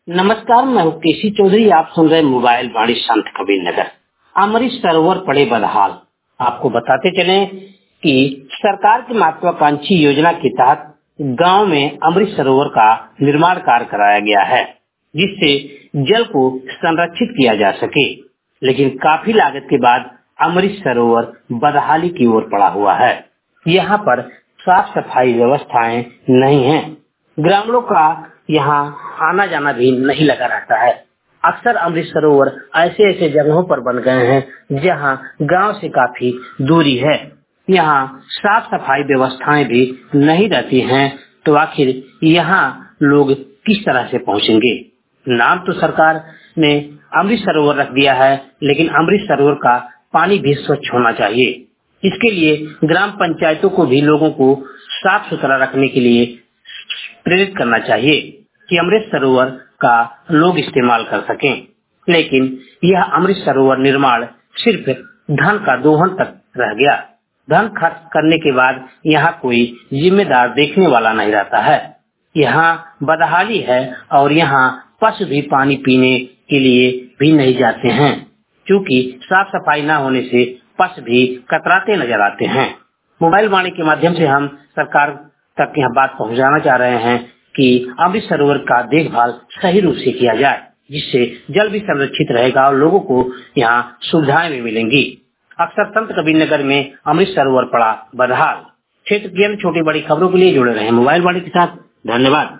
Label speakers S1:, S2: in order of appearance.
S1: नमस्कार, मैं हूँ केसी चौधरी। आप सुन रहे मोबाइल वाणी संत कबीर नगर। अमृत सरोवर पड़े बदहाल। आपको बताते चले कि सरकार की महत्वाकांक्षी योजना के तहत गांव में अमृत सरोवर का निर्माण कार्य कराया गया है, जिससे जल को संरक्षित किया जा सके। लेकिन काफी लागत के बाद अमृत सरोवर बदहाली की ओर पड़ा हुआ है। यहाँ पर साफ सफाई व्यवस्थाएं नहीं है। ग्रामीणों का यहाँ आना जाना भी नहीं लगा रहता है। अक्सर अमृत सरोवर ऐसे ऐसे जगहों पर बन गए हैं जहाँ गांव से काफी दूरी है। यहाँ साफ सफाई व्यवस्थाएं भी नहीं रहती हैं, तो आखिर यहाँ लोग किस तरह से पहुँचेंगे। नाम तो सरकार ने अमृत सरोवर रख दिया है, लेकिन अमृत सरोवर का पानी भी स्वच्छ होना चाहिए। इसके लिए ग्राम पंचायतों को भी लोगों को साफ सुथरा रखने के लिए प्रेरित करना चाहिए कि अमृत सरोवर का लोग इस्तेमाल कर सकें। लेकिन यह अमृत सरोवर निर्माण सिर्फ धन का दोहन तक रह गया। धन खर्च करने के बाद यहाँ कोई जिम्मेदार देखने वाला नहीं रहता है। यहाँ बदहाली है और यहाँ पशु भी पानी पीने के लिए भी नहीं जाते हैं, क्योंकि साफ सफाई न होने से पशु भी कतराते नजर आते हैं। मोबाइल वाणी के माध्यम से हम सरकार तक यह बात पहुंचाना चाह रहे हैं कि अमृत सरोवर का देखभाल सही रूप से किया जाए, जिससे जल भी संरक्षित रहेगा और लोगों को यहाँ सुविधाएं भी मिलेंगी। अक्सर संत कबीर नगर में अमृत सरोवर पड़ा बदहाल। क्षेत्र की अन्य छोटी बड़ी खबरों के लिए जुड़े रहे मोबाइल वाणी के साथ। धन्यवाद।